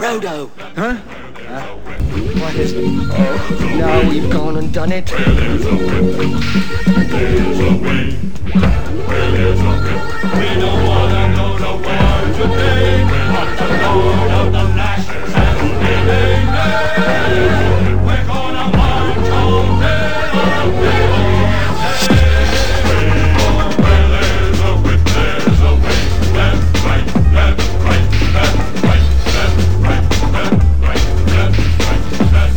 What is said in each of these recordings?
Frodo. Huh? What is it? Oh, now we've gone and done it. Where there's a way. Where there's a will. We don't wanna go to war today, but the Lord of the Lashes has been named. We're gonna march all day, all day, all day. Where there's a whip, there's a way. Left, right, left, right, left, right, left, right, left, right, left, right, left.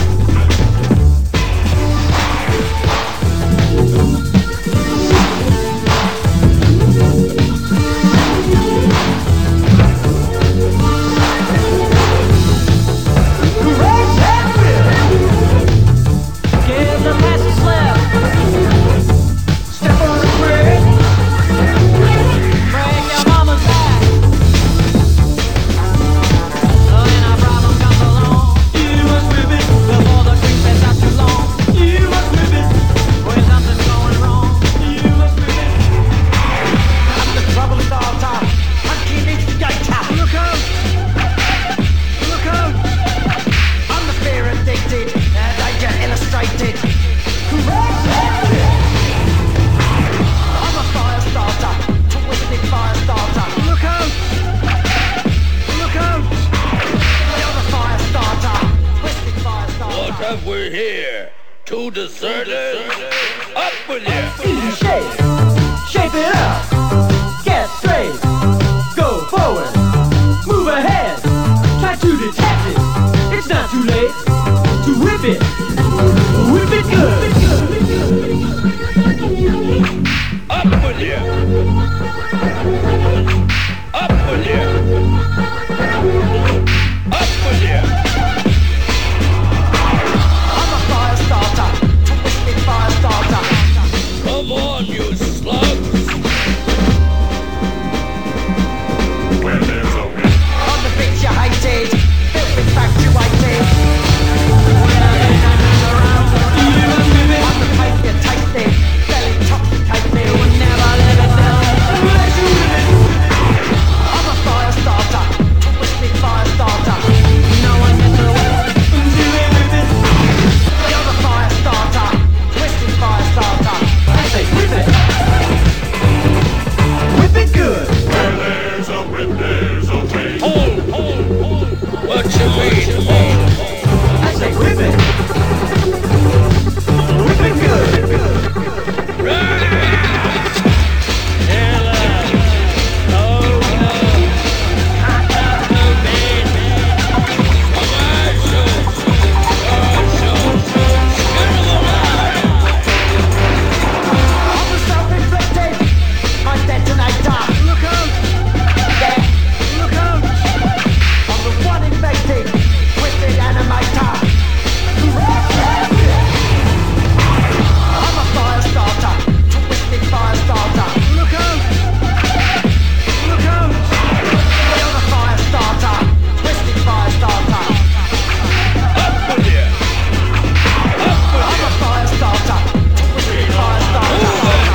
We're here. Two deserters. Up with you. Easy shape. Shape it up. Get straight. Go forward. Move ahead. Try to detect it. It's not too late to whip it. Whip it good. Up with you. Up with you. Up with you. Come on, you slugs! Where there's a will. On the bitch you hated, built infatuated. On the pain you tasted, fell intoxicated. Would never let it down. I'm a fire starter, twisted fire starter. No one gets away. You're the fire starter, twisted fire starter. I say whip it. Whip it good. Where there's a whip, there's a way. Hold! What you mean, hold? I say whip it. Whip it good. I'm the self-inflicted, my detonator. Look out! Yeah, look out! I'm the one infected, twisted animator. I'm a fire starter, twisted fire starter. Look out! Look out! You're the fire starter, twisted fire starter. Up with you! Up with I'm you! a fire starter, twisted fire starter.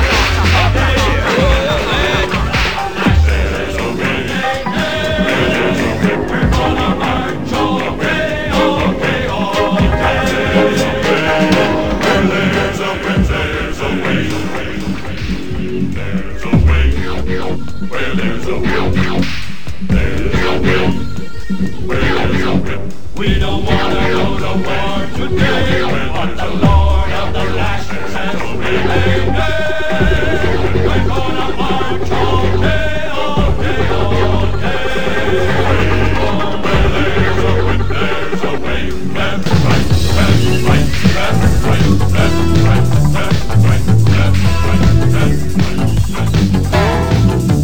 There's a whip, there's a way. There's a way. Where there's a will. There's a will. Where there's a will. We don't wanna go to war today, but the Lord of the Lashes has been named. We're gonna march all day, all day, all day. Where there's a whip, there's a way. Left, right, left, right, left, right, left, right, left, right, left, right, left, right, left.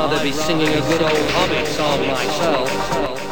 rather be singing a good old Hobbit song myself.